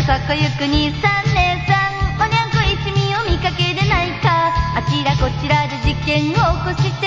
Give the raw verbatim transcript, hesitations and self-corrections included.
そこ行く兄さん姉さん、おにゃんこ一味を見かけでないか。あちらこちらで事件を起こし